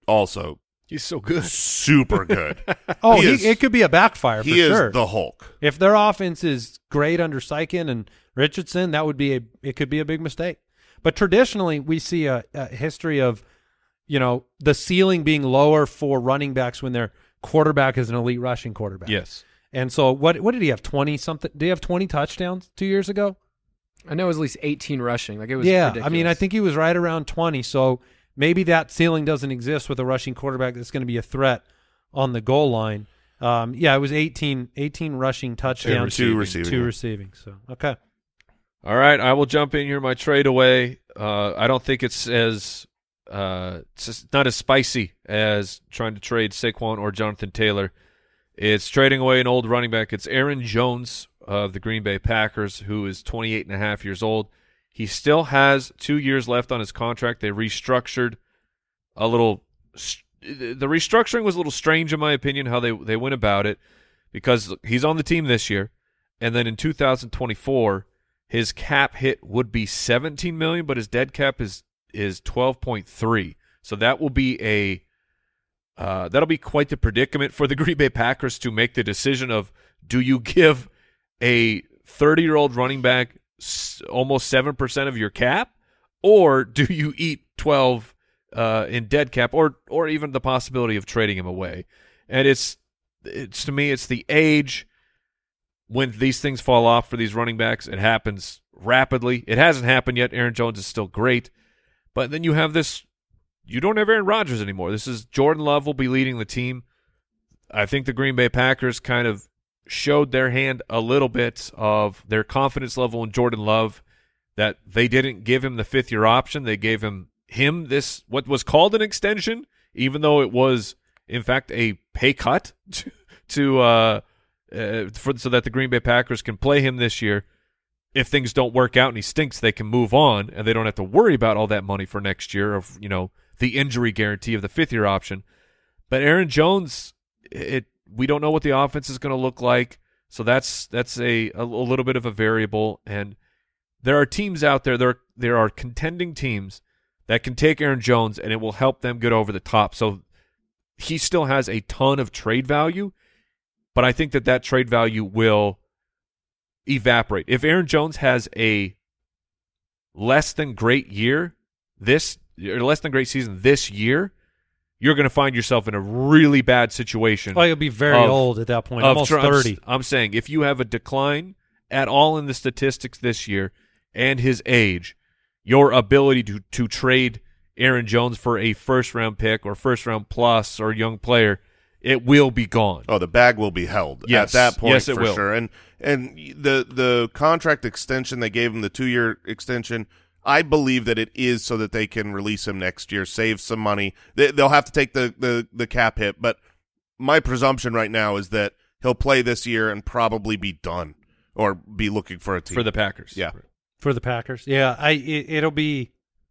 also He's so good. super good. Oh, He he is- it could be a backfire for he is sure. the Hulk. If their offense is great under Sykin and Richardson, that would be a it could be a big mistake. But traditionally, we see a, a history of, you know, the ceiling being lower for running backs when their quarterback is an elite rushing quarterback. Yes. And so what what did he have, twenty something? Did he have twenty touchdowns two years ago? I know it was at least eighteen rushing. Like it was Yeah, ridiculous. I mean, I think he was right around twenty. So maybe that ceiling doesn't exist with a rushing quarterback that's going to be a threat on the goal line. Um, yeah, it was eighteen, eighteen rushing touchdowns, Two receiving. two receiving. So okay, All right, I will jump in here. My trade away. Uh, I don't think it's as uh, it's just not as spicy as trying to trade Saquon or Jonathan Taylor. It's trading away an old running back. It's Aaron Jones of the Green Bay Packers, who is twenty-eight and a half years old. He still has two years left on his contract. They restructured a little. The restructuring was a little strange, in my opinion, how they they went about it, because he's on the team this year, and then in two thousand twenty-four, his cap hit would be seventeen million dollars, but his dead cap is is twelve point three. So that will be a uh, that'll be quite the predicament for the Green Bay Packers to make the decision of, do you give a thirty-year-old running back s- almost seven percent of your cap, or do you eat twelve uh, in dead cap, or or even the possibility of trading him away? And it's it's to me, it's the age when these things fall off for these running backs. It happens rapidly. It hasn't happened yet. Aaron Jones is still great, but then you have this. You don't have Aaron Rodgers anymore. This is Jordan Love will be leading the team. I think the Green Bay Packers kind of showed their hand a little bit of their confidence level in Jordan Love, that they didn't give him the fifth-year option. They gave him him this, what was called an extension, even though it was, in fact, a pay cut to, to uh, uh, for, so that the Green Bay Packers can play him this year. If things don't work out and he stinks, they can move on, and they don't have to worry about all that money for next year of, you know, the injury guarantee of the fifth-year option. But Aaron Jones, it we don't know what the offense is going to look like, so that's that's a, a, a little bit of a variable. And there are teams out there, there, there are contending teams that can take Aaron Jones, and it will help them get over the top. So he still has a ton of trade value, but I think that that trade value will evaporate. If Aaron Jones has a less than great year this or less than great season this year, you're going to find yourself in a really bad situation. well, you'll be very of- old at that point, of almost tr- I'm s- thirty. I'm saying if you have a decline at all in the statistics this year and his age, your ability to to trade Aaron Jones for a first round pick or first round plus or young player, it will be gone. Oh, the bag will be held Yes. at that point, Yes, it for will. sure. And and the the contract extension, they gave him the two year extension. I believe that it is so that they can release him next year, save some money. They, they'll have to take the, the the cap hit, but my presumption right now is that he'll play this year and probably be done or be looking for a team For the Packers. Yeah. For the Packers, yeah, I it, it'll be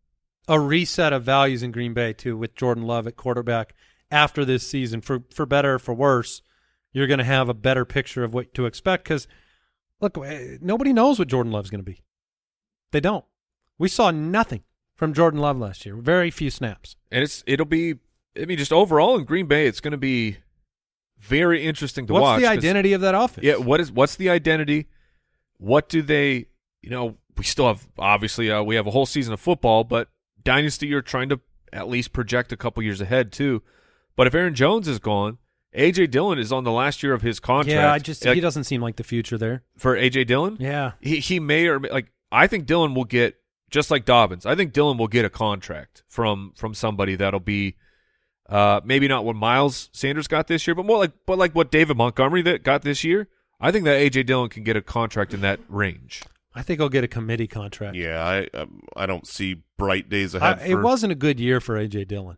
a reset of values in Green Bay too, with Jordan Love at quarterback after this season. For for better or for worse, you're going to have a better picture of what to expect, because look, eh, nobody knows what Jordan Love's going to be. They don't. We saw nothing from Jordan Love last year. Very few snaps. And it's it'll be I mean just overall in Green Bay, it's going to be very interesting to What's watch. the 'cause- identity of that offense? Yeah, what is what's the identity? What do they, you know, we still have, obviously, uh, we have a whole season of football, but Dynasty, you're trying to at least project a couple years ahead, too. But if Aaron Jones is gone, A J. Dillon is on the last year of his contract. Yeah, I just Like, he doesn't seem like the future there. for A J. Dillon? Yeah. He, he may or may, like, I think Dillon will get, just like Dobbins, I think Dillon will get a contract from from somebody that'll be, uh, maybe not what Miles Sanders got this year, but more like, but like what David Montgomery that got this year. I think that A J. Dillon can get a contract in that range. I think he'll get a committee contract. Yeah, I um, I don't see bright days I, ahead. it for, wasn't a good year for A J. Dillon.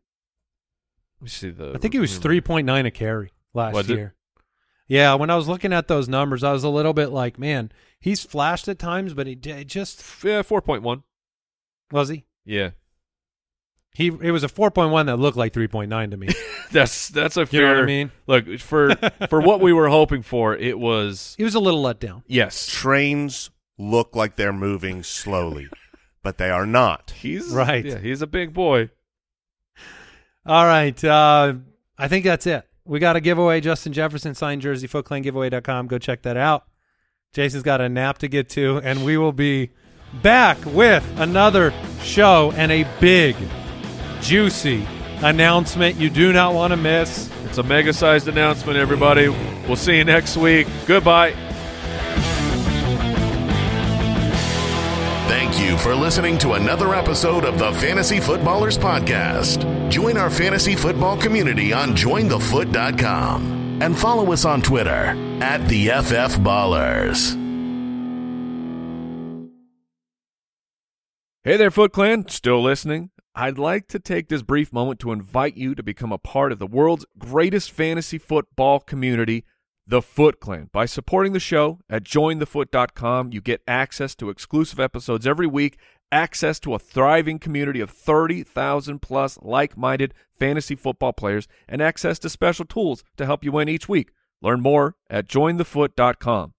Let me see the. I think he was three point nine a carry last Was it? year. Yeah, when I was looking at those numbers, I was a little bit like, man, he's flashed at times, but he it just Yeah, four point one. was he. Yeah. He it was a four point one that looked like three point nine to me. That's that's a fair. You know what I mean? Look, for for what we were hoping for, it was He was a little let down. yes. trains look like they're moving slowly, but they are not. He's Right. Yeah, he's a big boy. All right. Uh, I think that's it. We got a giveaway, Justin Jefferson signed jersey, foot clan giveaway dot com. Go check that out. Jason's got a nap to get to, and we will be back with another show and a big, juicy announcement you do not want to miss. It's a mega-sized announcement, everybody. We'll see you next week. Goodbye. Thank you for listening to another episode of the Fantasy Footballers Podcast. Join our fantasy football community on join the foot dot com and follow us on Twitter at the F F Ballers. Hey there, Foot Clan. Still listening? I'd like to take this brief moment to invite you to become a part of the world's greatest fantasy football community, the Foot Clan. By supporting the show at join the foot dot com, you get access to exclusive episodes every week, access to a thriving community of thirty thousand plus like-minded fantasy football players, and access to special tools to help you win each week. Learn more at join the foot dot com.